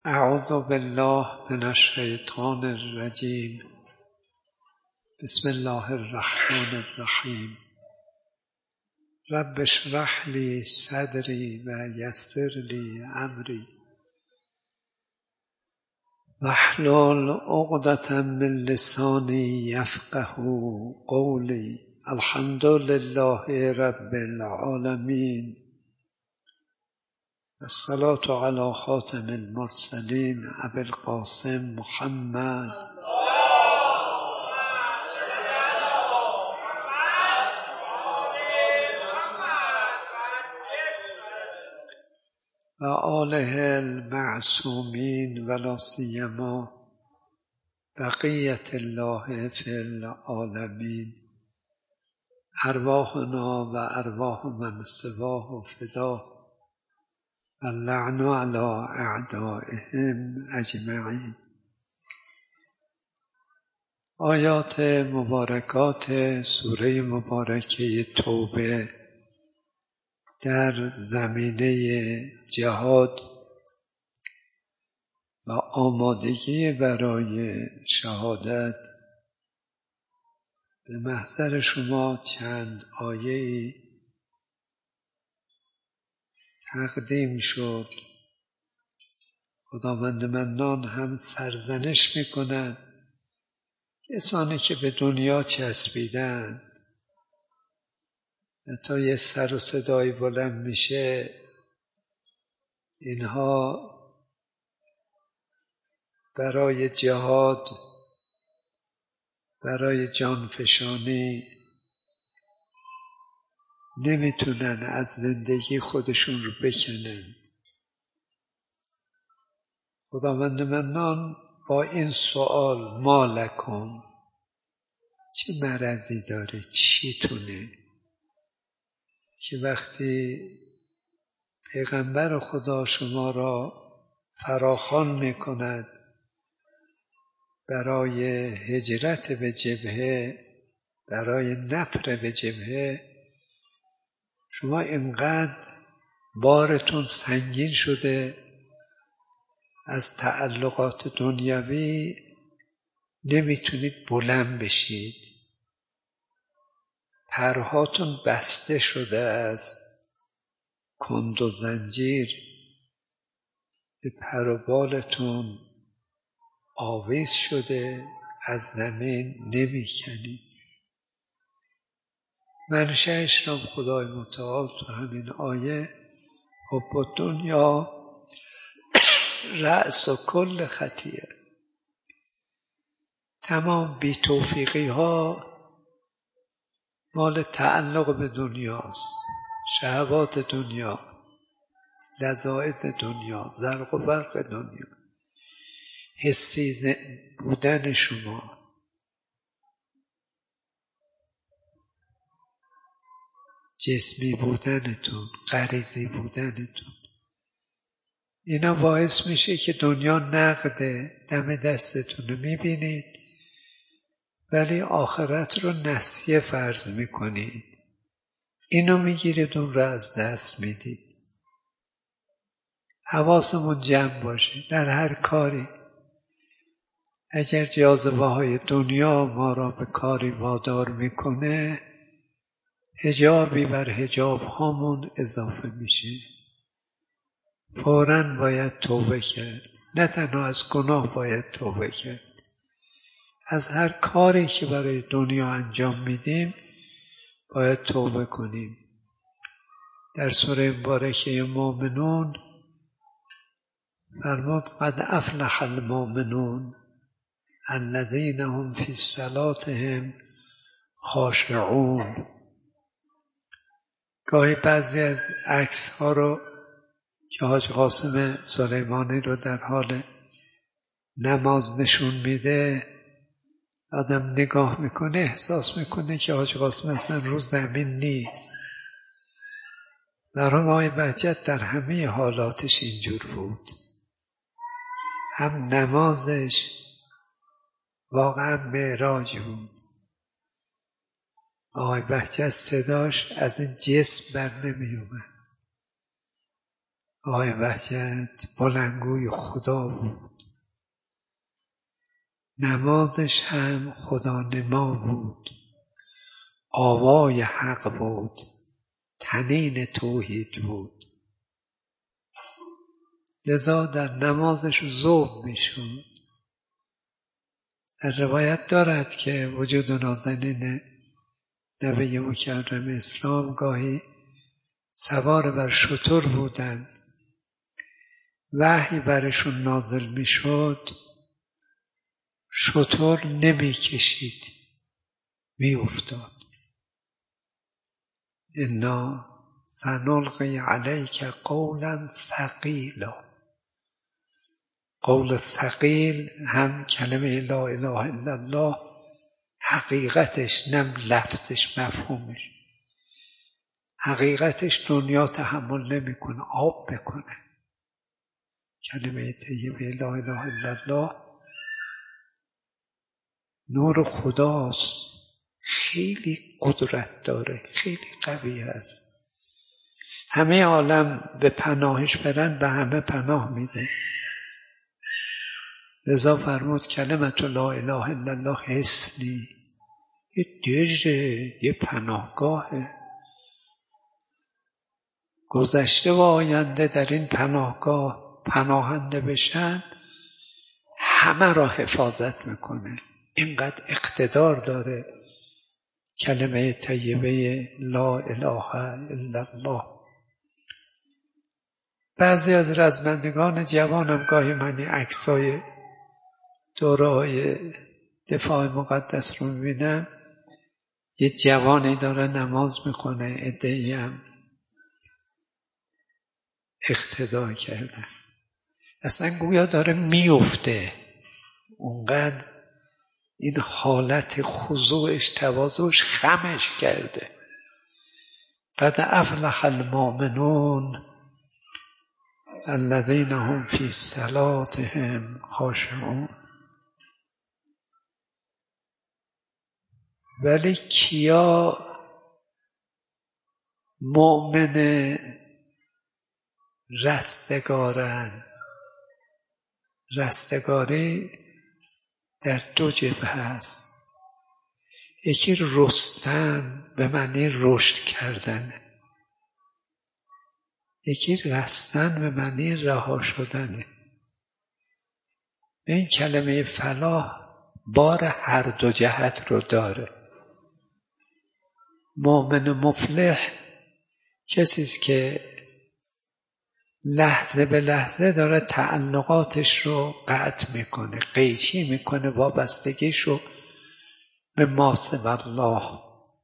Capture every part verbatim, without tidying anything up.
اعوذ بالله من الشیطان الرجیم. بسم الله الرحمن الرحیم. رب اشرح لی صدری و یسر لی امری واحلل عقدة من لسانی یفقهوا قولی. الحمد لله رب العالمین. الصلاة علی خاتم المرسلین ابی القاسم محمد و آله المعصومین ولا سیما بقیت الله فی العالمین. ارواحنا و ارواح من سواه فدا و اللعن علی اعدائهم اجمعین. آیات مبارکات سوره مبارکه توبه در زمینه جهاد و آمادگی برای شهادت به محضر شما چند آیه‌ای تقدیم شد. خداوند منان هم سرزنش می‌کند کسانی که به دنیا چسبیدند و تا یه سر و صدایی بلند میشه اینها برای جهاد، برای جانفشانی نمیتونن از زندگی خودشون رو بکنن. خداوند منان با این سوال ما لکم، چه مرضی داره، چی تونه که وقتی پیغمبر خدا شما را فراخوان میکند برای هجرت به جبهه، برای نفر به جبهه، شما اینقدر بارتون سنگین شده از تعلقات دنیوی نمیتونید بلند بشید، پرهاتون بسته شده از کند و زنجیر، به پر و بالتون آویز شده، از زمین نمیکنید. منشأش را خدای متعال تو همین آیه حب الدنیا رأس و کل خطیه. تمام بی توفیقی ها مال تعلق به دنیاست، شهوات دنیا، لذایذ دنیا، زرق و برق دنیا، حسی بودن شما، جسمی بودنتون، غریزی بودنتون، اینا باعث میشه که دنیا نقده، دم دستتون رو میبینید ولی آخرت رو نسیه فرض میکنید، اینو میگیرید اون رو از دست میدید. حواسمون جمع باشه در هر کاری. اگر جاذبه های دنیا ما را به کاری وادار میکنه، حجابی بر حجاب هامون اضافه میشه. فوراً باید توبه کرد. نه تنها از گناه باید توبه کرد، از هر کاری که برای دنیا انجام میدیم باید توبه کنیم. در سوره مبارکه مومنون فرمود قد افلح المؤمنون الذین هم فی صلاتهم خاشعون. گاهی بعضی از عکس ها رو که حاج قاسم سلیمانی رو در حال نماز نشون میده، آدم نگاه میکنه احساس میکنه که حاج قاسم اصلا رو زمین نیست. مرحوم آقای بهجت در همه حالاتش اینجور بود، هم نمازش واقعا معراج بود. آقای بهجت صداش از این جسم بر نمی اومد. آقای وحجت بلندگوی خدا بود، نمازش هم خدا نما بود، آوای حق بود، طنین توحید بود. لذا در نمازش ذوب میشد. در روایت دارد که وجود نازنین نبی مکرم اسلام گاهی سوار بر شتر بودند، وحی برشون نازل میشد، شتر نمی کشید، می افتاد. انا سنلقی علیک قولا ثقیلا. قول ثقیل هم کلمه لا اله الا الله، حقیقتش نم لفظش مفهومش، حقیقتش دنیا تحمل نمیکنه، آب میکنه. کلمه طیبه لا اله الا الله نور خداست، خیلی قدرت داره، خیلی قوی است. همه عالم به پناهش برن، به همه پناه میده. لذا فرمود کلمت لا اله الا الله حصنی، یه دژه، یه پناهگاهه. گذشته و آینده در این پناهگاه پناهنده بشن، همه را حفاظت میکنه. اینقدر اقتدار داره کلمه طیبه لا اله الا الله. بعضی از رزمندگان جوانم گاهی من این عکسای دوره‌های دفاع مقدس رو میبینم، یه جوانی داره نماز میکنه، عده‌ای هم اقتدا کردن، اصلا گویا داره میفته. اونقدر این حالت خضوعش، تواضعش خمش کرده. قد افلح المؤمنون الذین هم فی صلاتهم خاشعون. ولی کیا مؤمن رستگارن؟ رستگاری در دو جبهه است. یکی رستن به معنی رشد کردنه، یکی رستن به معنی رها شدنه. این کلمه فلاح بار هر دو جهت رو داره. مؤمن مفلح کسی است که لحظه به لحظه داره تعلقاتش رو قطع میکنه، قیچی میکنه، وابستگیش رو به ما سوی الله.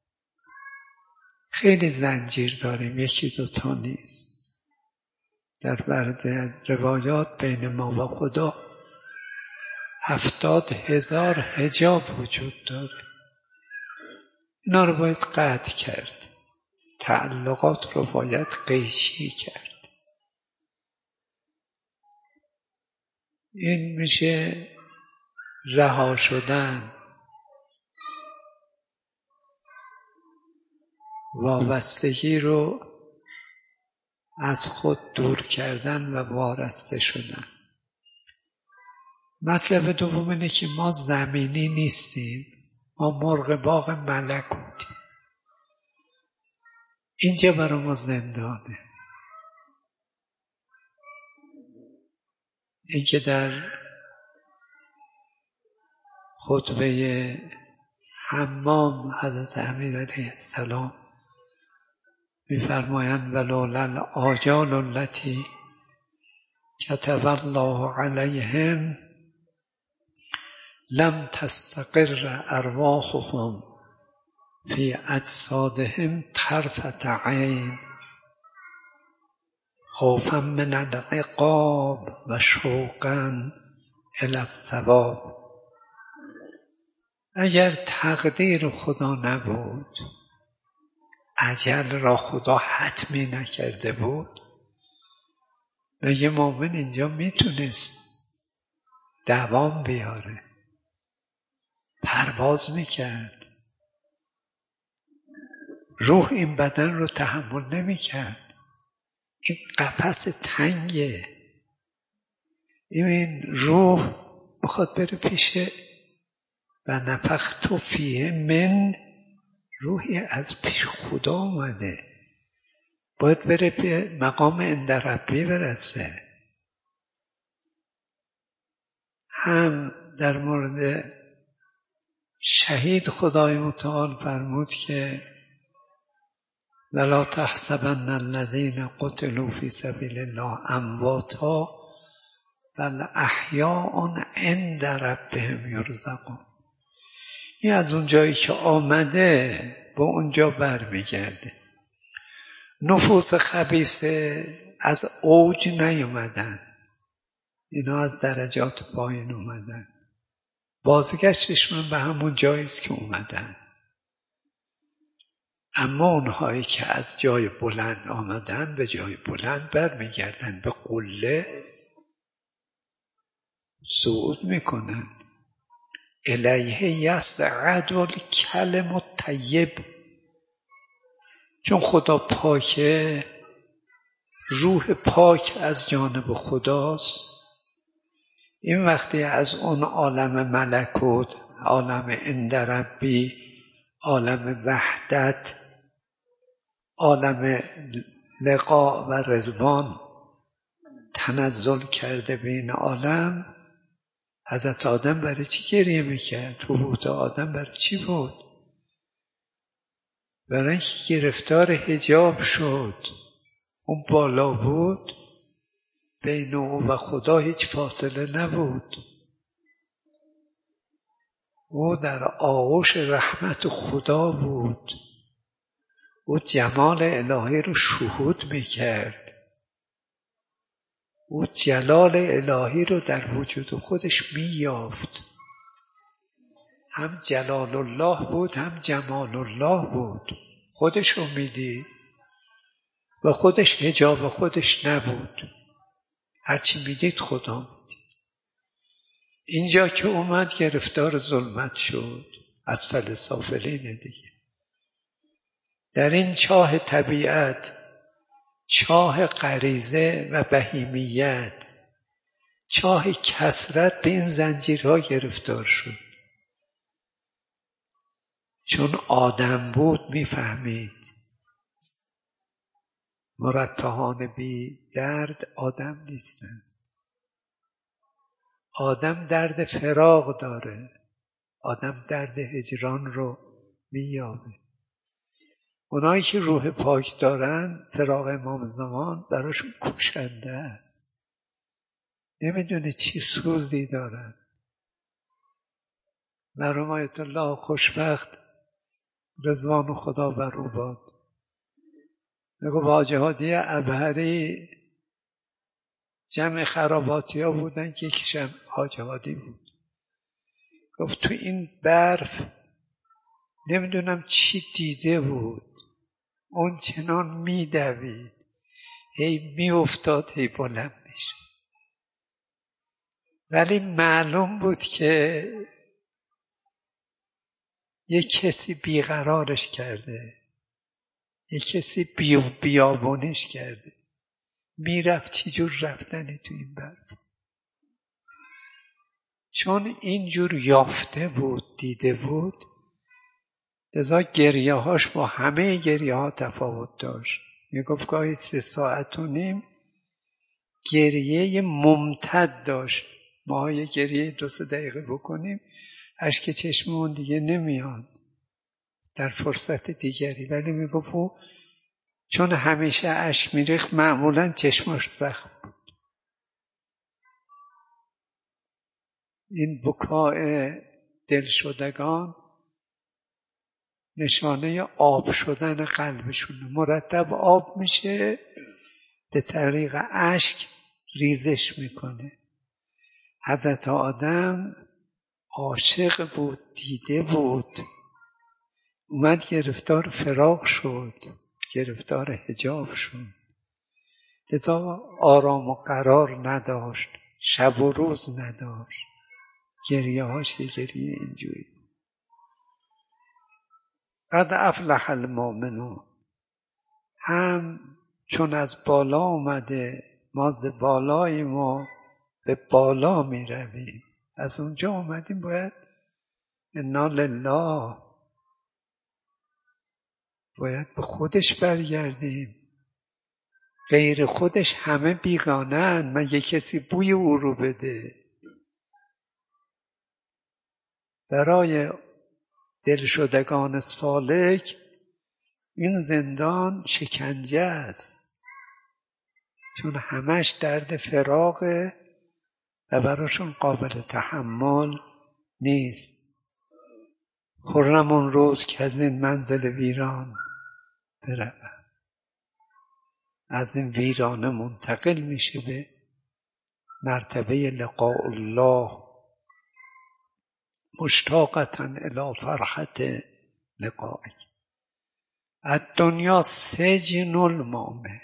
خیلی زنجیر داریم، یکی دوتا نیست. در برده از روایات بین ما و خدا هفتاد هزار حجاب وجود داره. اینا رو باید قطع کرد، تعلقات رو باید قیچی کرد. این میشه رها شدن، وابستگی رو از خود دور کردن و وارسته شدن. مطلب دوم اینه که ما زمینی نیستیم، ما مرغ باغ ملکوتیم. اینجا برای ما زندانه. این که در خطبه حمام حضرت امیر علیه السلام می‌فرمایند ولولا الآجال التي كتب الله علیهم لم تستقر ارواحهم فی اجسادهم طرفة عین خوفا من العقاب و شوقا الی الثواب. اگر تقدیر خدا نبود، اجل را خدا حتمی نکرده بود، و یه مؤمن اینجا میتونست دوام بیاره، پرواز میکرد. روح این بدن رو تحمل نمیکرد. این قفس تنگه. این روح میخواد بره پیش و نفخت فیه من، روحی از پیش خدا اومده، باید بره به مقام عند ربی برسه. هم در مورد شهید خدای متعال فرمود که ولا تحسبن الذین قتلوا فی سبیل الله امواتا بل احیاء عند ربهم یرزقون. این از اون جایی که آمده با اونجا برمیگرده. نفوس خبیثه از اوج نیومدن، اینا از درجات پایین اومدن، بازگشتشون به همون جاییست که اومدن. اما اونهایی که از جای بلند آمدن به جای بلند برمیگردن، به قله صعود میکنن. الیه یصعد الکلم الطیب، چون خدا پاکه، روح پاک از جانب خداست. این وقتی از اون عالم ملکوت، عالم عند ربی، عالم وحدت، عالم لقاء و رضوان تنزل کرده به این عالم، حضرت آدم برای چی گریه میکرد؟ حبوط آدم برای چی بود؟ برای اینکه گرفتار حجاب شد. اون بالا بود، بین او و خدا هیچ فاصله نبود. او در آغوش رحمت خدا بود. او جمال الهی رو شهود میکرد. او جلال الهی رو در وجود خودش مییافت. هم جلال الله بود، هم جمال الله بود. خودش رو میدید و خودش حجاب خودش نبود. هرچی میدید خدا میدید. اینجا که اومد گرفتار ظلمت شد، اسفل سافلینه دیگه. در این چاه طبیعت، چاه غریزه و بهیمیت، چاه کثرت، به این زنجیرها گرفتار شد. چون آدم بود میفهمید مرفهان بی درد آدم نیستن. آدم درد فراق داره، آدم درد هجران رو مییابه. اونایی که روح پاک دارن، فراق امام زمان براشون کشنده است. نمیدونه چی سوزی دارن. مرحوم آیت الله خوشبخت رضوان خدا بر او باد، میگو حاجی هادی ابهری جمع خراباتی ها بودن که یکیشم حاجی هادی بود. گفت تو این برف نمیدونم چی دیده بود، اون چنان میدوید، هی میافتاد هی بلند میشد، ولی معلوم بود که یک کسی بیقرارش کرده، یک کسی بی بیابونش کرده. میرفت چی جور رفتنی تو این برف؟ چون اینجور یافته بود، دیده بود، لذا گریه هاش با همه گریه ها تفاوت داشت. میگفت گاهی سه ساعت و نیم گریه ممتد داشت. ما یه گریه دو سه دقیقه بکنیم اشک چشممون دیگه نمیاد در فرصت دیگری، ولی میگفت او چون همیشه اشک میریخت معمولا چشماش زخم بود. این بکای دلشدگان نشانه آب شدن قلبشونه. مرتب آب میشه، به طریق اشک ریزش میکنه. حضرت آدم عاشق بود، دیده بود، اومد گرفتار فراق شد، گرفتار حجاب شد. لذا آرام و قرار نداشت، شب و روز نداشت. گریه هاش یه گریه اینجوری. قد افلح المؤمنون، هم چون از بالا اومده ما ز بالاییم و به بالا می رویم. از اونجا اومدیم باید انا لله، باید به خودش برگردیم. غیر خودش همه بیگانه‌اند، مگه کسی بوی او رو بده؟ برای دلشدگان سالک این زندان شکنجه است، چون همش درد فراقه و براشون قابل تحمل نیست. خرم اون روز که از این منزل ویران برود، از این ویرانه منتقل میشه به مرتبه لقاء الله، مشتاقتا الی فرحت لقائک. الدنیا سجن المؤمن.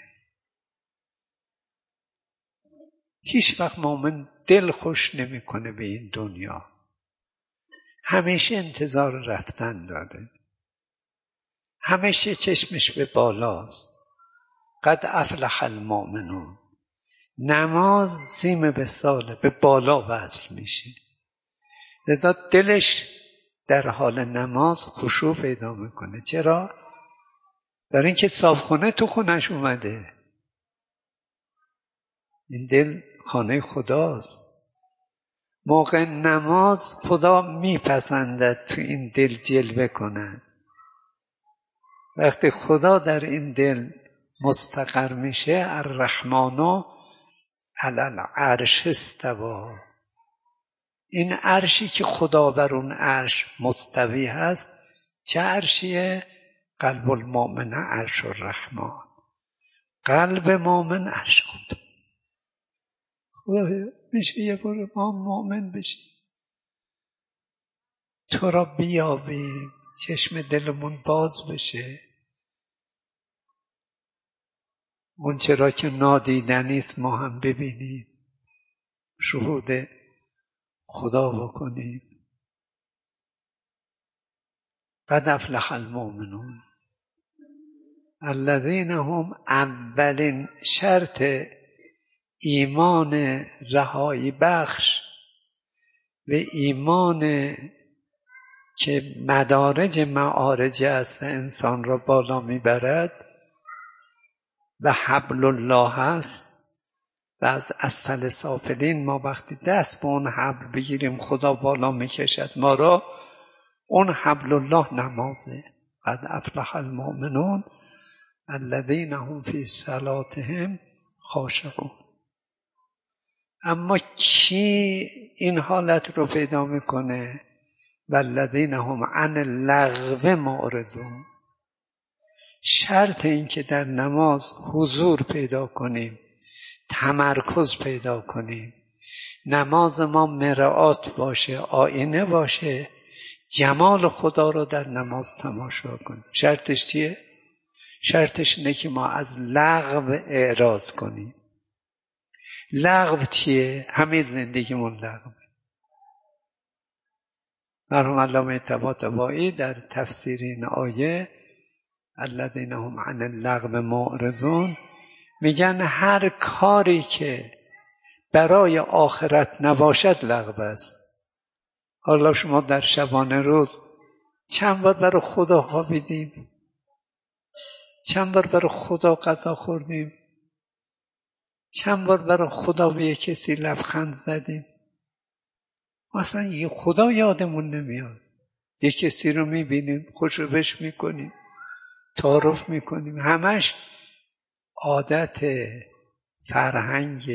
هیچ وقت مؤمن دل خوش نمیکنه به این دنیا، همیشه انتظار رفتن داره، همیشه چشمش به بالاست. قد افلح المؤمنون. نماز سیم به ساله، به بالا وصل میشه، لذا دلش در حال نماز خشوع پیدا میکنه. چرا؟ برای اینکه صابخونه تو خونش اومده. این دل خانه خداست. موقع نماز خدا میپسندد تو این دل جلوه کنن. وقتی خدا در این دل مستقر میشه، الرحمن علی العرش استوی. این عرشی که خدا بر اون عرش مستوی هست چه عرشیه؟ قلب المؤمن عرش الرحمن. قلب مؤمن عرش خدا. خدا میشه یه بار ما مؤمن بشیم، تو را بیابیم، چشم دلمون باز بشه، اون چرا که نادیدنیست ما هم ببینیم، شهود خدا بکنیم. قد افلح المؤمنون الذین هم. اولین شرط ایمان رهایی بخش و ایمان که مدارج معارج است و انسان را بالا میبرد و حبل الله است. و از اسفل سافلین ما وقتی دست به اون حبل بگیریم خدا بالا میکشد ما را. اون حبل الله نمازه. قد افلح المؤمنون الذین هم فی صلاتهم خاشعون. اما کی این حالت رو پیدا میکنه؟ والذین هم عن اللغو معرضون. شرط این که در نماز حضور پیدا کنیم، تمرکز پیدا کنیم، نماز ما مرآت باشه، آینه باشه، جمال خدا رو در نماز تماشا کنیم. شرطش چیه؟ شرطش اینه که ما از لغو اعراض کنیم. لغو چیه؟ همه زندگیمون لغو. مرحوم علامه طباطبایی در تفسیر این آیه الذین هم عن اللغو معرضون میگن هر کاری که برای آخرت نباشد لغو است. حالا شما در شبانه روز چند بار برای خدا خوابیدیم؟ چند بار برای خدا غذا خوردیم؟ چند بار برای خدا به یک کسی لبخند زدیم؟ مثلا یه خدا یادمون نمیاد. یک کسی رو میبینیم خوشو بش میکنیم، تعارف میکنیم، همش عادت، فرهنگ.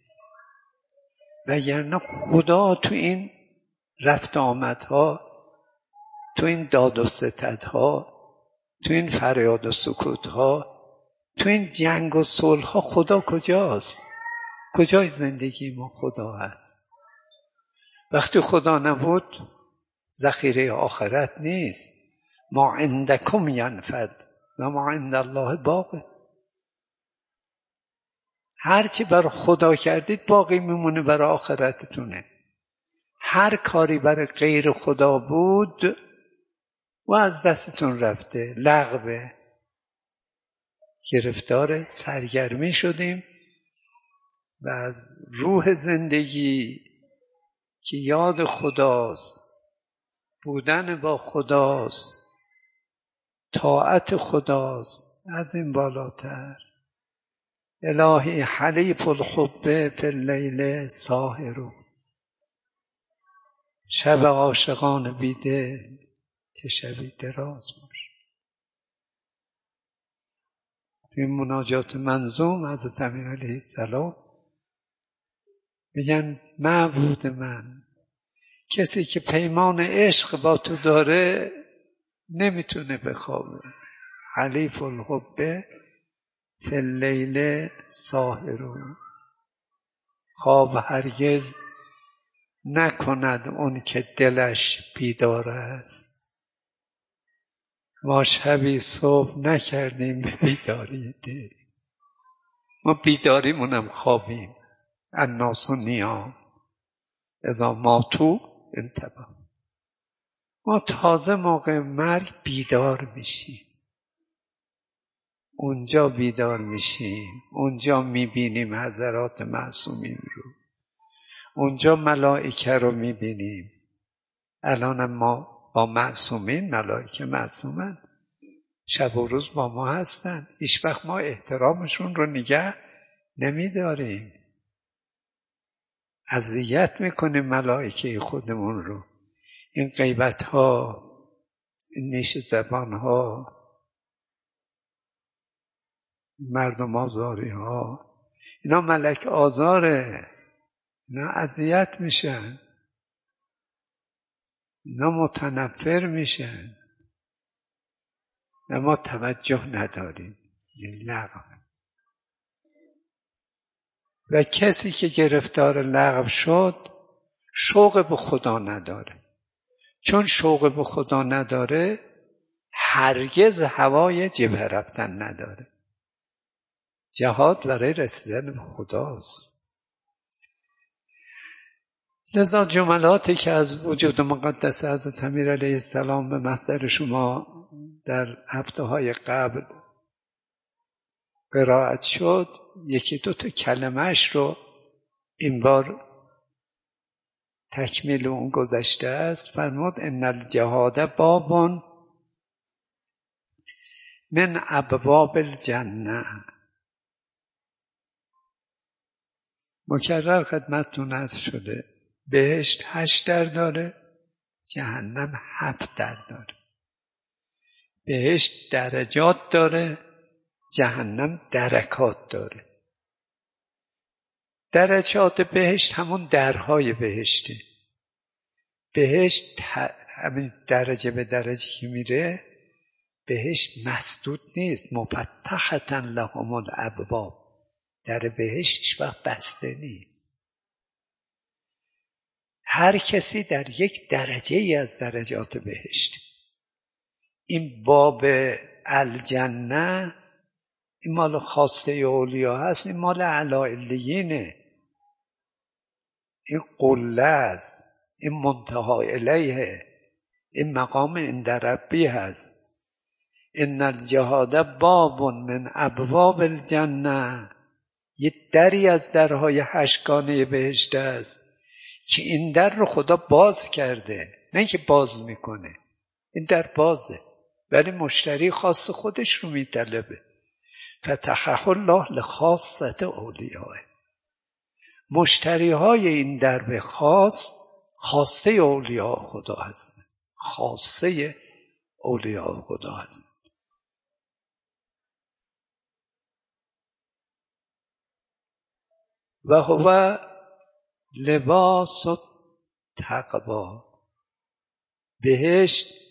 وگرنه خدا تو این رفت آمدها، تو این داد و ستدها، تو این فریاد و سکوتها، تو این جنگ و صلحها خدا کجاست؟ کجای زندگی ما خدا هست؟ وقتی خدا نبود ذخیره آخرت نیست. ما عندکم ینفد و ما عند الله باقی. هرچی بر خدا کردید باقی میمونه برای آخرتتونه. هر کاری برای غیر خدا بود و از دستتون رفته، لغوه. گرفتار سرگرمی شدیم و از روح زندگی که یاد خداست، بودن با خداست، طاعت خداست، از این بالاتر الهی حلیف الحب فی اللیل ساهر، شب عاشقان بیدل چه شبی دراز باش. توی مناجات منظوم حضرت امیر علیه السلام میگن معبود من، کسی که پیمان عشق با تو داره نمیتونه بخوابه. حلیف الحب فی اللیل ساهر، خواب هرگز نکند اون که دلش بیدار است. ما شبی صبح نکردیم به بیداری دل، ما بیداریمونم خوابیم. الناس نیام اذا ماتوا انتبه. ما تازه موقع مرگ بیدار میشیم، اونجا بیدار میشیم، اونجا میبینیم حضرات معصومین رو، اونجا ملائکه رو میبینیم. الان ما با معصومین، ملائکه معصومن، شب و روز با ما هستن، هیچ وقت ما احترامشون رو نگه نمیداریم، اذیت میکنیم ملائکه خودمون رو. این غیبت ها، این نیش زبان ها، مردم آزاری ها، اینا ملک آزاره، اینا اذیت میشن، اینا متنفر میشن و ما توجه نداریم. این لغو. و کسی که گرفتار لغو شد شوق به خدا نداره. چون شوق به خدا نداره هرگز هوای جبهه رفتن نداره. جهاد برای رسیدن به خداست. لذا جملاتی که از وجود مقدس حضرت امیر علیه السلام به محضر شما در هفته های قبل قرائت شد، یکی دو تا کلمه‌اش رو این بار تکمیل اون گذشته است. فرمود ان الجهاد باب من ابواب الجنه. مکرر خدمتتون عرض شده بهشت هشت در داره، جهنم هفت در داره. بهشت درجات داره، جهنم درکات داره. درجات بهشت همون درهای بهشته. بهشت همین درجه به درجه که میره، بهشت مسدود نیست. مفتحة لهم الابواب. در بهشت هیچ وقت بسته نیست. هر کسی در یک درجه ای از درجات بهشت. این باب الجنه این مال خاصه اولیا هست، این مال اعلی علیینه، این قله است، این منتهی الیه، این مقام عند ربی هست. ان الجهاد باب من ابواب الجنه، یه دری از درهای هشتگانه بهشت است که این در رو خدا باز کرده، نه اینکه باز میکنه. این در بازه ولی مشتری خاص خودش رو میطلبه. فتحه الله لخاصه اولیاء. مشتری های این درب خاص خاصه اولیاء خدا هستن، خاصه اولیاء خدا هستن. و هو لباس التقوی. بهشت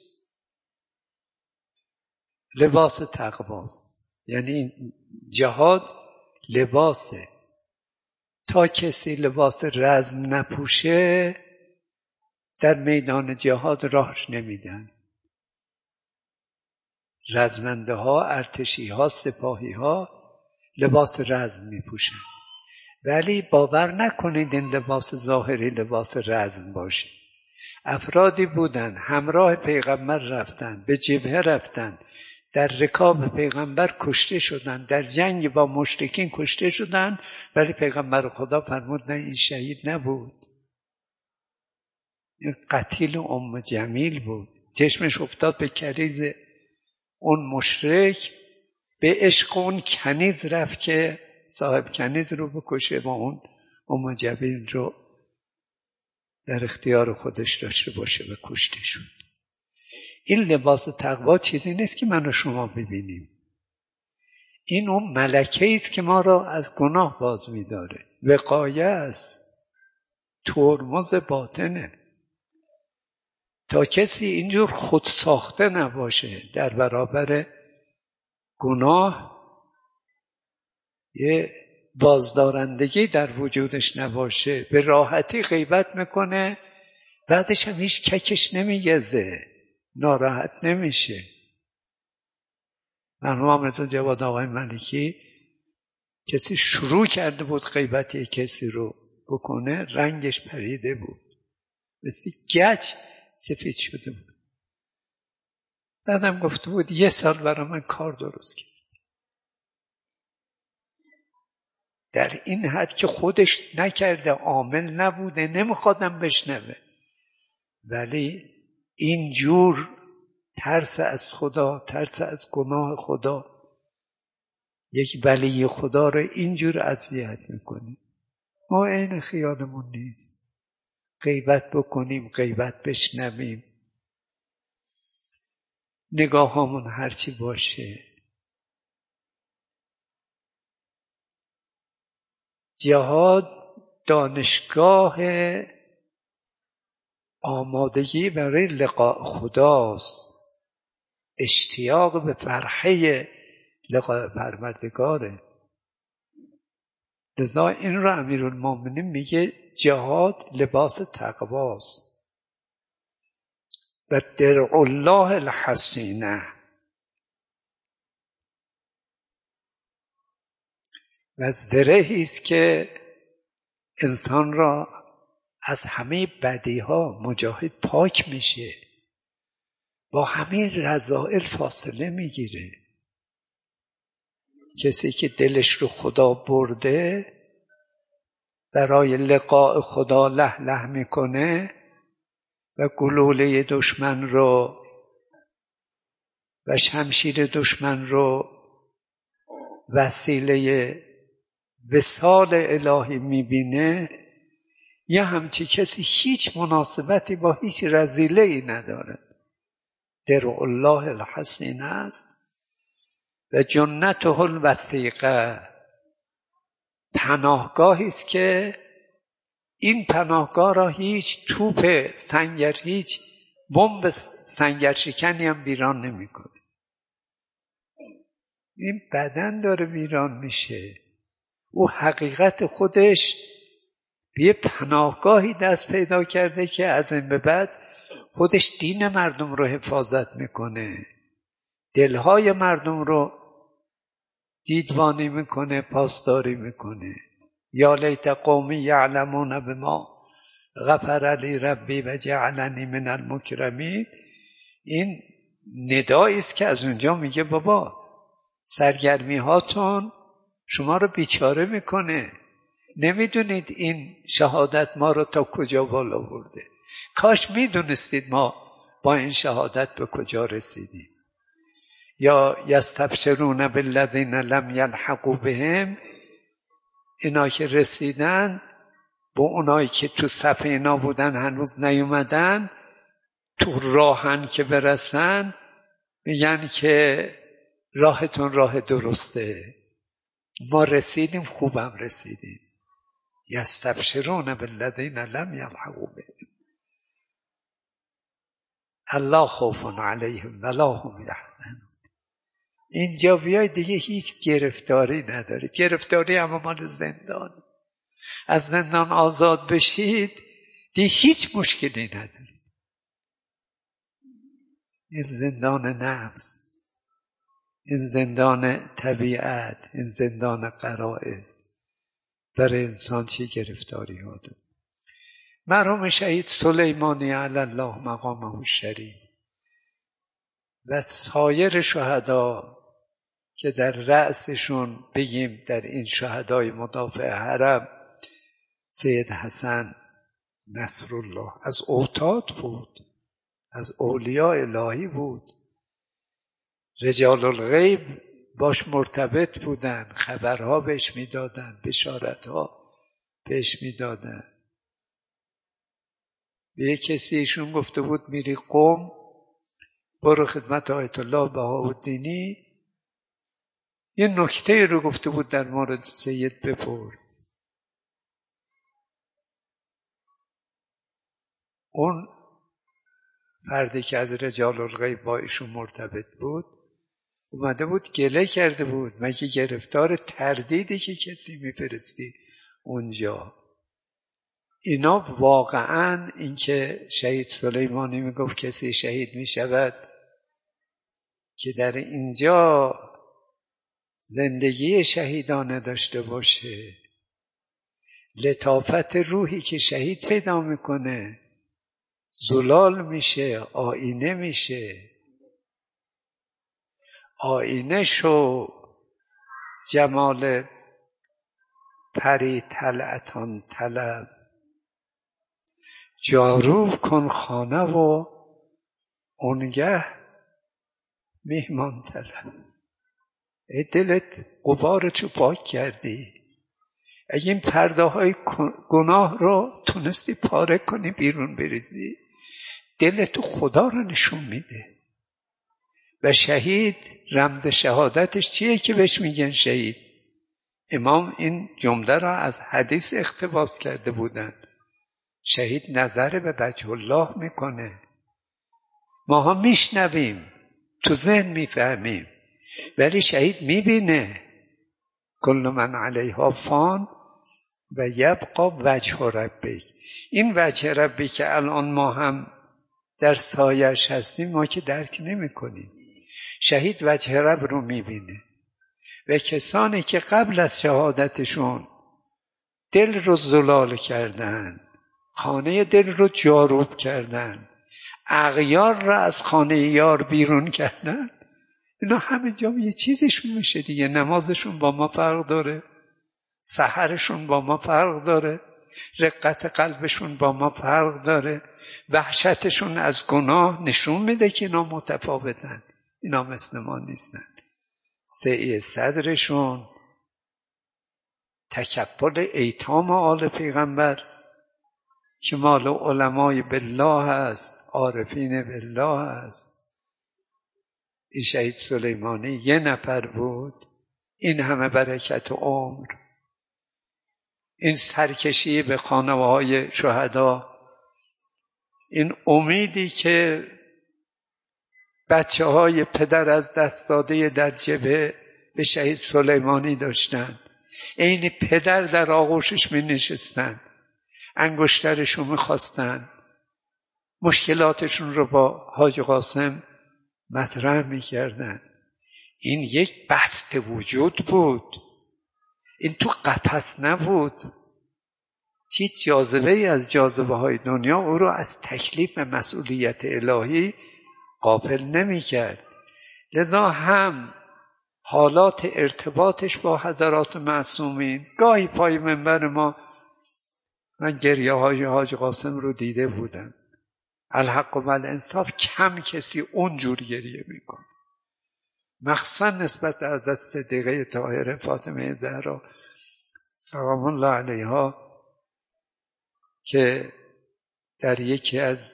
لباس تقواست، یعنی جهاد لباسه. تا کسی لباس رزم نپوشه در میدان جهاد راهش نمیدن. رزمنده ها، ارتشی ها، سپاهی ها لباس رزم میپوشن، ولی باور نکنید این لباس ظاهری لباس رزم باشه. افرادی بودن همراه پیغمبر رفتن، به جبهه رفتن، در رکاب پیغمبر کشته شدن، در جنگ با مشرکین کشته شدن، ولی پیغمبر خدا فرمود نه این شهید نبود، این قتیل ام جمیل بود. چشمش افتاد به کنیز اون مشرک، به عشق اون کنیز رفت که صاحب کنیز رو بکشه و اون ام جمیل رو در اختیار خودش داشته باشه و کشته شد. این لباس تقوا چیزی نیست که من و شما ببینیم، این اون ملکه است که ما را از گناه باز می‌داره، وقایه است، ترمز باطنه، تا کسی اینجور خود ساخته نباشه در برابر گناه، یه بازدارندگی در وجودش نباشه، به راحتی غیبت میکنه، بعدش هم هیچ ککش نمیگزه، ناراحت نمیشه. مرحوم رضا جواد آقای ملکی کسی شروع کرده بود غیبت کسی رو بکنه، رنگش پریده بود، مثل گچ سفید شده بود. بعدم گفته بود یه سال برای من کار درست کرد، در این حد که خودش نکرده، عامل نبوده، نمیخوادم بشنوه، ولی اینجور ترس از خدا، ترس از گناه خدا، یک ولی خدا رو اینجور اذیت میکنه. ما عین خیالمون نیست غیبت بکنیم، غیبت بشنویم، نگاه همون هرچی باشه. جهاد دانشگاه آمادگی برای لقاء خداست، اشتیاق به فرحه لقاء پروردگاره. لذا این رو امیرالمومنین میگه جهاد لباس تقواست و درع الله الحسینه، و زرهی است که انسان را از همه بدیها مجاهد پاک میشه، با همه رذائل فاصله میگیره. کسی که دلش رو خدا برده برای لقاء خدا له له میکنه و گلوله دشمن رو و شمشیر دشمن رو وسیله وصال الهی میبینه، یه همچی کسی هیچ مناسبتی با هیچ رذیله‌ای نداره. درع الله الحسین است و جنته الوثیقه، پناهگاهی است که این پناهگاه را هیچ توپ سنگر، هیچ بمب سنگر شکنی هم ویران نمیکنه. این بدن داره ویران میشه، او حقیقت خودش به یه پناهگاهی دست پیدا کرده که از این به بعد خودش دین مردم رو حفاظت میکنه، دلهای مردم رو دیدبانی میکنه، پاسداری میکنه. یا لیت قومی یعلمون بما غفر لی ربی و جعلنی من المکرمین. این ندایی است که از اونجا میگه بابا سرگرمی هاتون شما رو بیچاره میکنه، نمیدونید این شهادت ما رو تا کجا بالا برده، کاش میدونستید ما با این شهادت به کجا رسیدیم. یا یستبشرون بالذین لم یلحقوا بهم، اینا که رسیدن با اونایی که تو صف اینا بودن هنوز نیومدن، تو راهن که برسن میگن که راهتون راه درسته، ما رسیدیم، خوبم رسیدیم. یستبشرون بالذین لم یلحقوا بهم الله خوف علیهم ولا هم یحزنون. اینجا بیای دیگه هیچ گرفتاری ندارید، گرفتاری اما مال زندان. از زندان آزاد بشید دیگه هیچ مشکلی ندارید. این زندان نفس، این زندان طبیعت، این زندان غرایز برای انسان چه گرفتاری ها داره. مرحوم شهید سلیمانی علی الله مقامه الشریف و سایر شهدا که در رأسشون بگیم در این شهدای مدافع حرم سید حسن نصرالله از اوتاد بود، از اولیاء الهی بود، رجال الغیب باش مرتبط بودن، خبرها بهش میدادن، بشارتها بهش میدادن. به یک کسی ایشون گفته بود میری قم برو خدمت آیت الله بهاءالدینی، یه نکته رو گفته بود در مورد سید بپرس. اون فردی که از رجال الغیب با ایشون مرتبط بود اومده بود گله کرده بود مگه گرفتار تردیدی که کسی میفرستی اونجا. اینا واقعا این که شهید سلیمانی میگفت کسی شهید میشود که در اینجا زندگی شهیدانه داشته باشه، لطافت روحی که شهید پیدا میکنه، زلال میشه، آینه میشه، آینه شو جمال پری طلعتان طلب، جاروب کن خانه و اونگه میهمان طلب. ای دلت غبارتو پاک کردی، اگه این پرده های گناه رو تونستی پاره کنی بیرون بریزی، دلت خدا رو نشون میده. و شهید رمز شهادتش چیه که بهش میگن شهید؟ امام این جمله را از حدیث اقتباس کرده بودن. شهید نظر به وجه الله میکنه، ماها میشنویم تو ذهن میفهمیم، ولی شهید میبینه. کل من علیها فان و یبقا وجه ربک. این وجه ربک که الان ما هم در سایش هستیم ما که درک نمی کنیم. شهید وجه رب رو میبینه. و کسانی که قبل از شهادتشون دل رو زلال کردن، خانه دل رو جاروب کردن، اغیار رو از خانه یار بیرون کردن، اینا همینجا یه چیزشون میشه دیگه. نمازشون با ما فرق داره، سحرشون با ما فرق داره، رقت قلبشون با ما فرق داره، وحشتشون از گناه نشون میده که اینا متفاوتن، اینا مثل ما نیستن. سعی صدرشون، تکفل ایتام آل پیغمبر که مال علمای بالله هست، عارفین بالله هست. این شهید سلیمانی یه نفر بود، این همه برکت عمر، این سرکشی به خانواهای شهدا، این امیدی که بچه های پدر از دست داده در جبهه به شهید سلیمانی داشتن. این پدر در آغوشش می نشستن، انگشترشون می خواستن، مشکلاتشون رو با حاج قاسم مطرح می کردن. این یک بسط وجود بود، این تو قفس نبود. هیچ جاذبه ای از جاذبه های دنیا او رو از تکلیف مسئولیت الهی غافل نمی کرد. لذا هم حالات ارتباطش با حضرات معصومین، گاهی پای منبر ما من گریه های حاج قاسم رو دیده بودم، الحق و الانصاف کم کسی اونجور گریه میکنه، مخصوصا نسبت به حضرت صدیقه طاهره فاطمه زهرا سلام الله علیها که در یکی از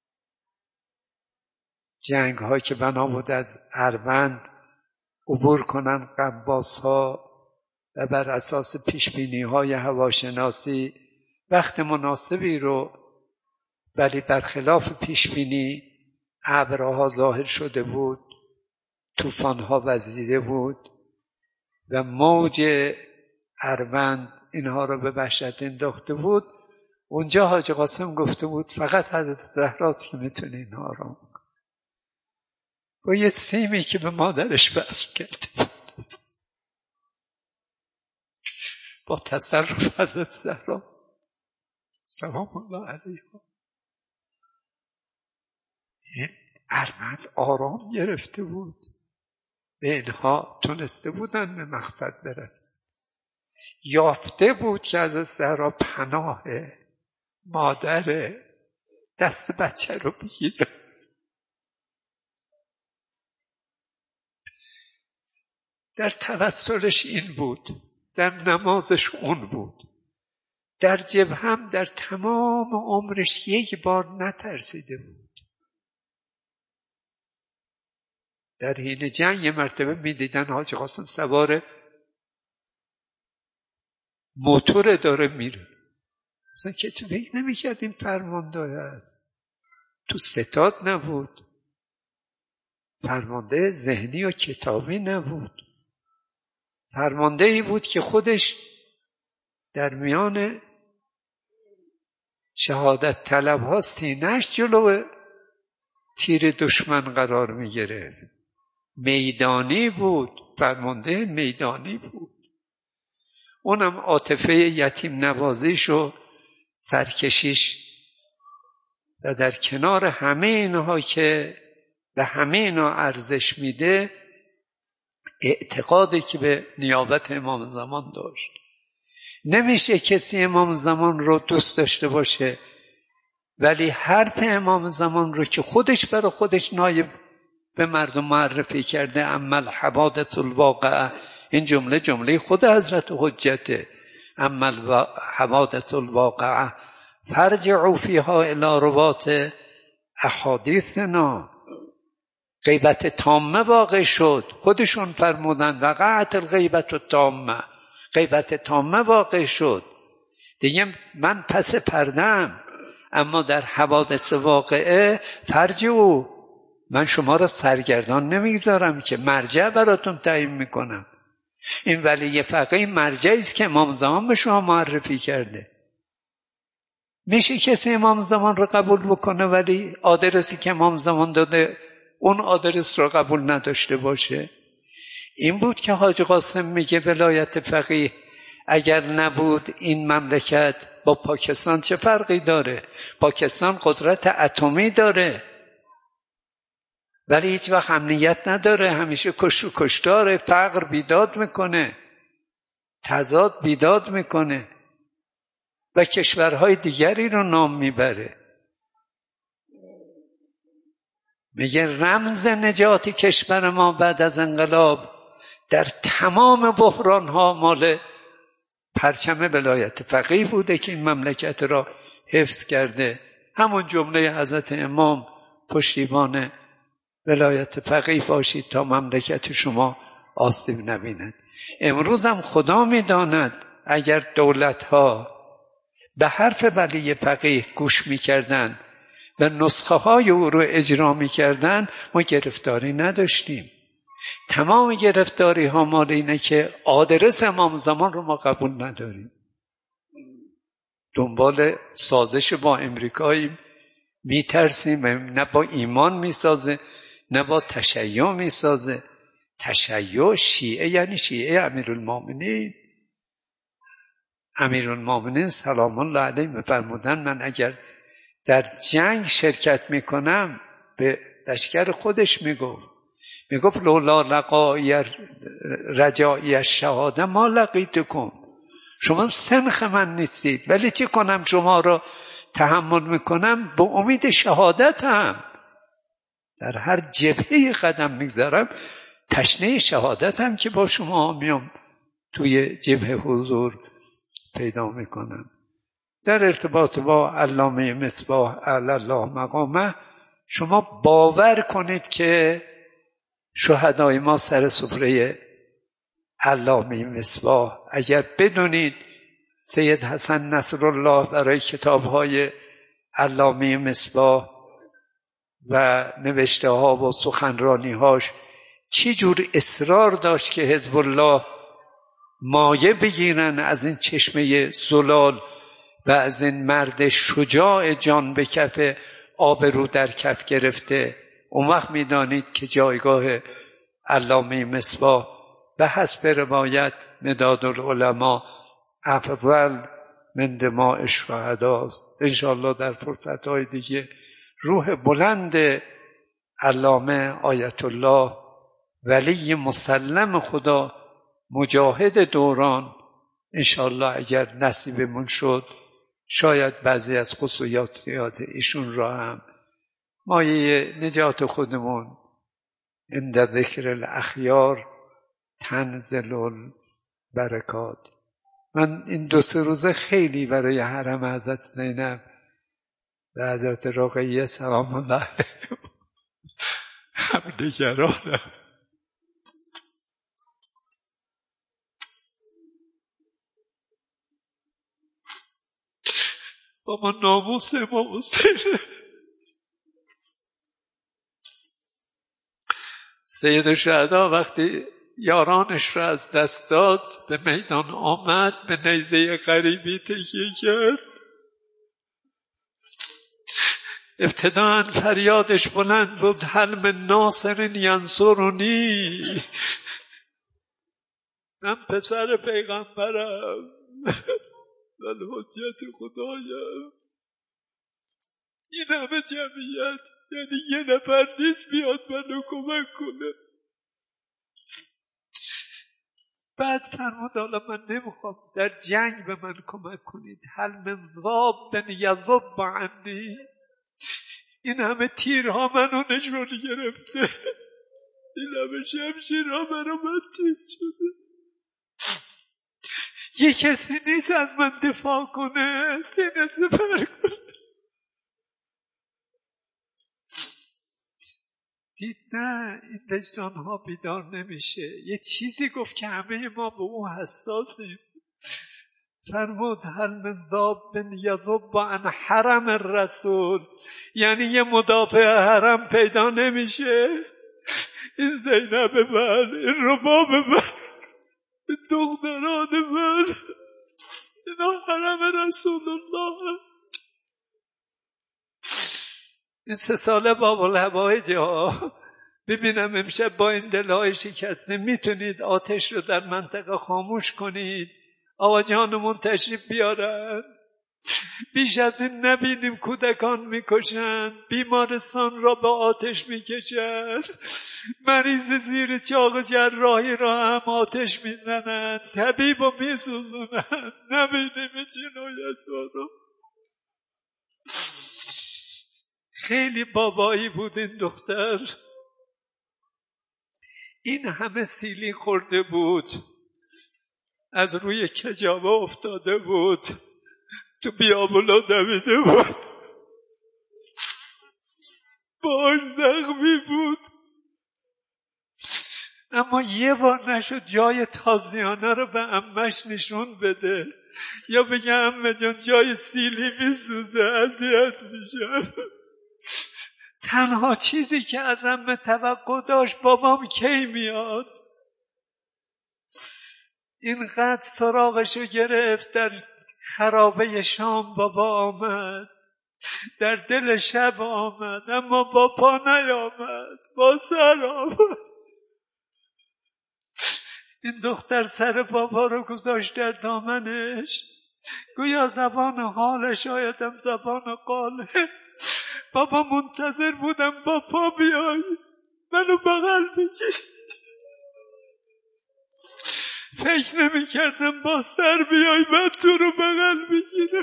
جنگ ها که بنا بود از اروند عبور کنن قباس ها و بر اساس پیشبینی های هواشناسی وقت مناسبی رو، ولی برخلاف پیشبینی ابرها ظاهر شده بود، طوفان ها وزیده بود و موج اروند اینها رو به وحشت انداخته بود. اونجا حاج قاسم گفته بود فقط حضرت زهراست که میتونه اینها رو کنه. با یه سیمی که به مادرش وصل کرده بود، با تصرف حضرت زهرا سلام الله علیها. ارمد آرام گرفته بود. به اینها تونسته بودن به مقصد برسن. یافته بود که از زهرا پناه مادر دست بچه رو بگیره. در توسلش این بود، در نمازش اون بود، در جبهه هم در تمام عمرش یک بار نترسیده بود. در حین جنگ یه مرتبه می دیدن حاجی قاسم سوار موتور داره میره، مثلا کسی فکر نمی کرد این فرمانده است. تو ستاد نبود، فرمانده ذهنی و کتابی نبود، فرمانده ای بود که خودش در میان شهادت طلب ها سینه‌اش جلو تیر دشمن قرار می گرفت. میدانی بود، فرمانده میدانی بود. اونم عاطفه یتیم نوازیش و سرکشیش و در کنار همه اینها که به همه اینا ارزش میده، اعتقادی که به نیابت امام زمان داشت. نمیشه کسی امام زمان رو دوست داشته باشه ولی حرف امام زمان رو که خودش برای خودش نایب به مردم معرفی کرده، اما الحوادث الواقعه، این جمله جمله خود حضرت حجته، اما الحوادث الواقعه فرجعوا فیها الی روات احادیثنا. غیبت تامه واقع شد، خودشون فرمودن وقعت الغیبت التامه، غیبت تامه واقع شد دیگه. من پس پردم، اما در حوادث واقعه فرجعوا، من شما را سرگردان نمیگذارم که مرجع براتون تعیین میکنم. این ولی فقیه مرجعی است که امام زمان به شما معرفی کرده. میشه کسی امام زمان رو قبول بکنه ولی آدرسی که امام زمان داده اون آدرس رو قبول نداشته باشه؟ این بود که حاج قاسم میگه ولایت فقیه اگر نبود این مملکت با پاکستان چه فرقی داره؟ پاکستان قدرت اتمی داره ولی هیچ وقت امنیت نداره، همیشه کشت و کشتاره، فقر بیداد میکنه، تضاد بیداد میکنه و کشورهای دیگری رو نام میبره. میگه رمز نجات کشور ما بعد از انقلاب در تمام بحرانها مال پرچم ولایت فقیه بوده که این مملکت را حفظ کرده. همون جمله حضرت امام پشتیبان ولایت فقیه باشید تا مملکت شما آسیب نبیند. امروز هم خدا میداند اگر دولت‌ها به حرف ولی فقیه گوش می‌کردند و نسخه های او رو اجرا می‌کردند، ما گرفتاری نداشتیم. تمام گرفتاری ها مال اینه که آدرس امام زمان رو ما قبول نداریم، دنبال سازش با امریکایی میترسیم، نه با ایمان میسازه نه با تشیع میسازه. تشیع شیعه یعنی شیعه امیرالمومنین. امیرالمومنین سلام الله علیه میفرمودن من اگر در جنگ شرکت میکنم، به لشکر خودش میگفت میگفت لولا لقای رجایی الشهاده ما لقیتکم، شما سنخ من نیستید ولی چی کنم شما را تحمل میکنم به امید شهادتم. در هر جبهه قدم میگذارم تشنه شهادتم که با شما میام توی جبهه حضور پیدا میکنم. در ارتباط با علامه مصباح اعلی الله مقامه، شما باور کنید که شهدای ما سر سفره علامه مصباح، اگر بدونید سید حسن نصرالله برای کتاب‌های علامه مصباح و نوشته ها و سخنرانی هاش چی جور اصرار داشت که حزب الله مایه بگیرن از این چشمه زلال و از این مرد شجاع جان به کف آبرو در کف گرفته، اون وقت میدانید که جایگاه علامه مصباح به حسب روایت مداد العلماء افضل من دماء الشهداء است. انشاءالله در فرصتهای دیگه روح بلند علامه آیت الله ولی مسلم خدا مجاهد دوران، انشاءالله اگر نصیبمون شد شاید بعضی از خصوصیات ایشون را هم مایه نجات خودمون عند ذکر الاخیار تنزل البرکات. من این دو سه روزه خیلی برای حرم حضرت زینب و حضرت رقیه سلام الله علیهم هم نگرانم. بابا ناموس امام حسین. سید الشهدا وقتی یارانش را از دست داد به میدان آمد، به نیزه غریبی تکیه کرد. ابتداء فریادش بلند بود هل من ناصر ینصرنی، من پسر پیغمبرم، من حجت خدایم. این همه جمعیت، یعنی یه نفر نیست بیاد منو کمک کنه. بعد فرمود حالا من نمیخوام در جنگ به من کمک کنید، هل من ذاب بن یذب عنی، این همه تیرها منو نشون گرفته، این همه شمشیرها منو من تیز شده، یه کسی نیست از من دفاع کنه، سینه سپر کنه. دید نه، این وجدان ها بیدار نمیشه. یه چیزی گفت که همه ما به اون حساسیم. فرمود هل من ذاب بن یذب عن حرم الرسول، یعنی یه مدافع حرم پیدا نمیشه. این زینب من، این رباب من، این دختران من، اینا حرم رسول الله. این سه ساله باب الهوایج ها. ببینم امشب با این دلهای شکسته میتونید آتش رو در منطقه خاموش کنید. آقا جانمون تشریف بیارن. بیش از این نبینیم. کودکان میکشن، بیمارستان را به آتش میکشن، مریض زیر چاق جراحی را هم آتش میزنن، طبیب رو میسوزونن. نبینیم این جنایت ها رو. خیلی بابایی بود این دختر. این همه سیلی خورده بود، از روی کجاوه افتاده بود، تو بیابولا دویده بود، باش زخمی بود، اما یه بار نشد جای تازیانه رو به عمش نشون بده یا بگه عمه جان جای سیلی میسوزه، اذیت میشم. تنها چیزی که از عمه توقع داشت بابام کی میاد. اینقدر سراغشو گرفت. در خرابه شام بابا آمد، در دل شب آمد، اما با پا نیامد، با سر آمد. این دختر سر بابا رو گذاشت در دامنش، گویا زبان حال، شایدم زبان قاله. بابا منتظر بودم با پا بیای منو بغل بگیر، فکر نمی کردم با سر بیای من تو رو بغل بگیرم.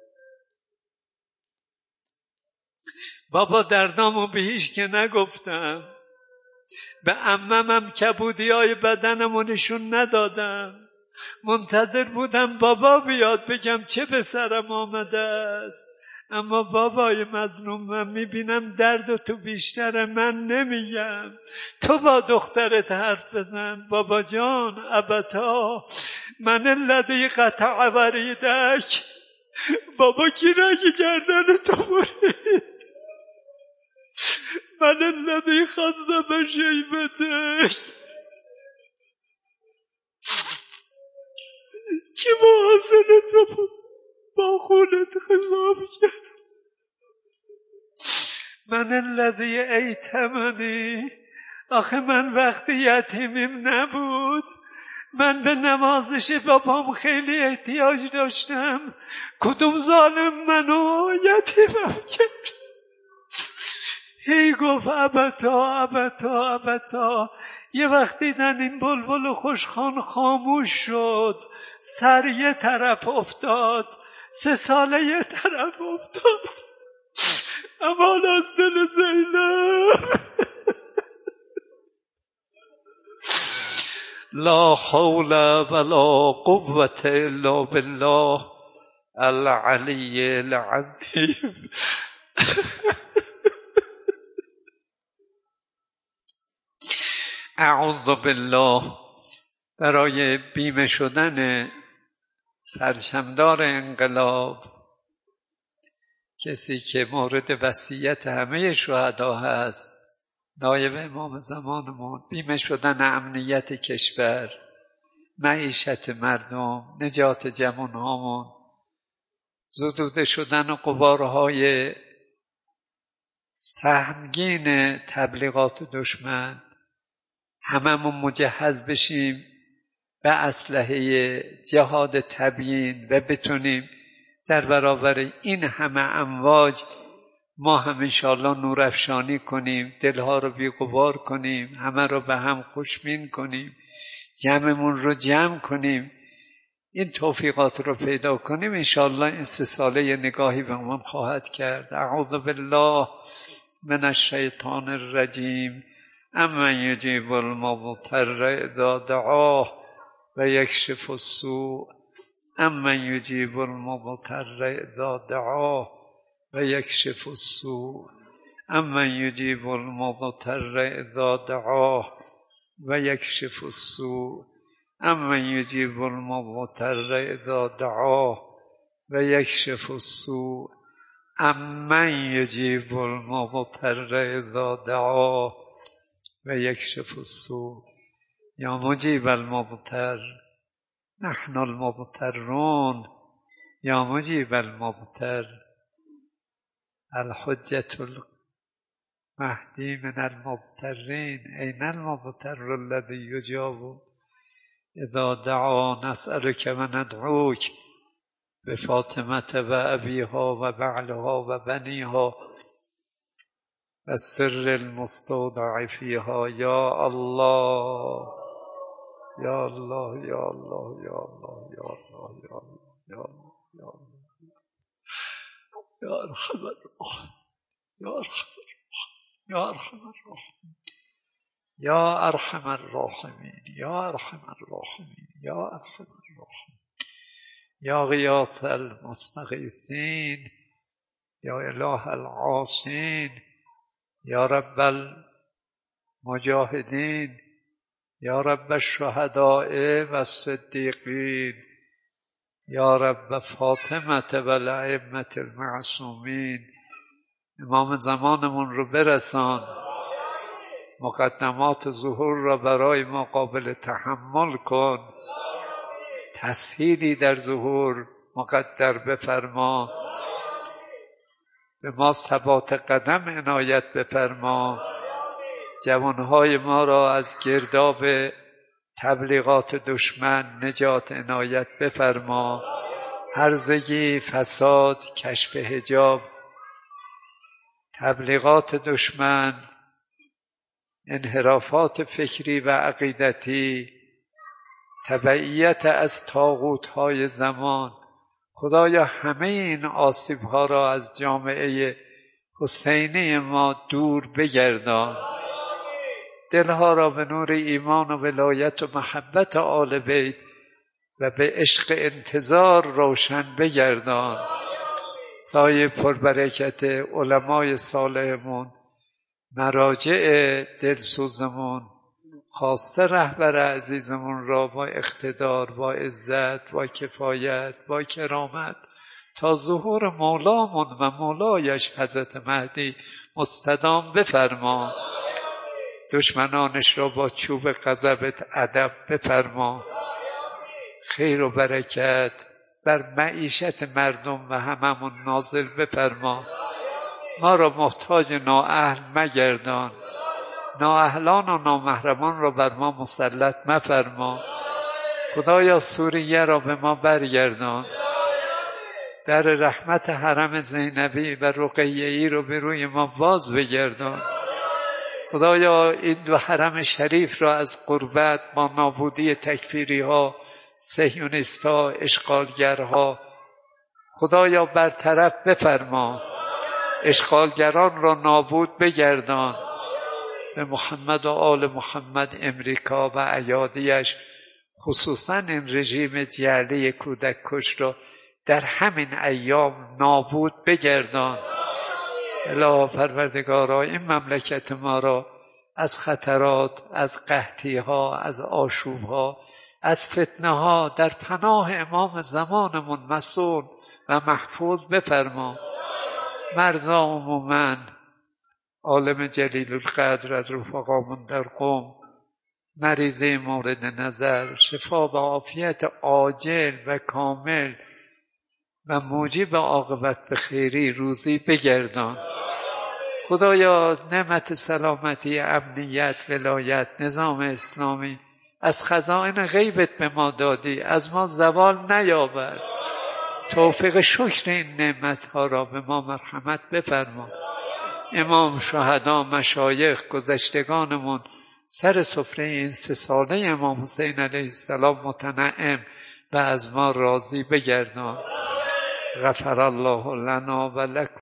بابا دردامو به هیچ که نگفتم، به عممم کبودی های بدنمو نشون ندادم، منتظر بودم بابا بیاد بگم چه به سرم آمده است. اما بابای مظلوم، من میبینم درد تو بیشتره، من نمیگم، تو با دخترت حرف بزن. بابا جان ابتا من الذی قطع وریدک، بابا کی رگی گردن تو برید، من الذی خضب شیبتک، کی محاسن تو با خونت خضاب کرد، من الذی ایتمنی. آخه من وقتی یتیمیم نبود، من به نوازش بابام خیلی احتیاج داشتم، کدوم ظالم منو یتیمم کرد. هی گفت ابتا ابتا ابتا. یه وقت دیدن این بلبل خوشخوان خاموش شد، سر یه طرف افتاد، سه ساله یه طرف افتاد. امان از دل زینب. لا حول ولا قوة الا بالله العلی العظیم. اعوذ بالله. برای بیمه شدن پرچمدار انقلاب، کسی که مورد وصیت همه شهدا هست، نایب امام زمانمون، بیمه شدن امنیت کشور، معیشت مردم، نجات جوانهامون، زدوده شدن غبارهای سهمگین تبلیغات دشمن، هممون مجهز بشیم به اسلحه جهاد تبیین و بتونیم در برابر این همه امواج ما هم انشاءالله نورافشانی کنیم، دلها رو بی‌غبار کنیم، همه رو به هم خوشبین کنیم، جمعمون رو جمع کنیم، این توفیقات رو پیدا کنیم. انشاءالله این سه ساله یه نگاهی به من خواهد کرد. اعوذ بالله من الشیطان الرجیم. امن یجیب المضطر اذا دعاه و یکشف السوء. امن یجیب المضطر اذا دعاه و یکشف السوء. امن یجیب المضطر اذا دعاه و یکشف السوء. امن یجیب المضطر اذا دعاه و یکشف السوء. امن یجیب المضطر اذا دعاه و یکشف السوء. یا مجیب المضطر نحن المضطرون. یا مجیب المضطر. الحجة المهدی من المضطرین. این المضطر الذي یجاب اذا دعا. نسألك و ندعوک بفاطمة و ابیها و بعلها و بنیها و سر المستودع فیها. یا الله یا الله یا الله یا الله یا الله یا الله یا الله یا الله یا ارحم الراحمین یا ارحم الراحمین یا ارحم الراحمین یا ارحم الراحمین یا ارحم الراحمین یا غیاث المستغیثین یا اله العاصین یا رب المجاهدین یا رب الشهداء و الصدیقین یا رب فاطمة و الائمة المعصومین. امام زمانمون رو برسان، مقدمات ظهور را برای ما قابل تحمل کن، تسهیلی در ظهور مقدر بفرما، به ما ثبات قدم عنایت بفرما، جوانهای ما را از گرداب تبلیغات دشمن نجات عنایت بفرما. هرزگی، فساد، کشف حجاب، تبلیغات دشمن، انحرافات فکری و عقیدتی، تبعیت از طاغوت‌های زمان، خدایا همه این آسیب‌ها را از جامعه حسینی ما دور بگردان. دلها را به نور ایمان و ولایت و محبت آل بیت و به عشق انتظار روشن بگردان. سایه پربرکت علمای صالحمون، مراجع دلسوزمون، خواسته رهبر عزیزمون را با اقتدار، با عزت، با کفایت، با کرامت تا ظهور مولامون و مولایش حضرت مهدی مستدام بفرما. دشمنانش را با چوب غضبت ادب بفرما. خیر و برکت بر معیشت مردم و هممون نازل بفرما. ما را محتاج نااهل مگردان، نااهلان و نامحرمان را بر ما مسلط مفرما. خدایا سوریه را به ما برگردان، در رحمت حرم زینبی و رقیه‌ای رو به روی ما باز بگردان. خدایا این دو حرم شریف را از غربت با نابودی تکفیری ها، صهیونیست‌ها، اشغالگرها خدایا برطرف بفرما. اشغالگران را نابود بگردان. به محمد و آل محمد امریکا و ایادیش، خصوصا این رژیم جعلی کودک کش را در همین ایام نابود بگردان. الهی پروردگارا این مملکت ما را از خطرات، از قحطی ها، از آشوب ها، از فتنه ها در پناه امام زمانمون مسئول و محفوظ بفرما. مرزا عموماً عالم جلیل القدر از رفقامون در قم، مریضه مورد نظر، شفا و عافیت عاجل و کامل و موجب عاقبت به خیری روزی بگردان. خدایا نعمت سلامتی، امنیت، ولایت، نظام اسلامی از خزائن غیبت به ما دادی، از ما زوال نیاورد. توفیق شکر این نعمتها را به ما مرحمت بفرما. امام، شهدا، مشایخ، گذشتگانمون سر سفره این سه ساله امام حسین علیه السلام متنعم و از ما راضی بگردان. غفر الله لنا و لکم.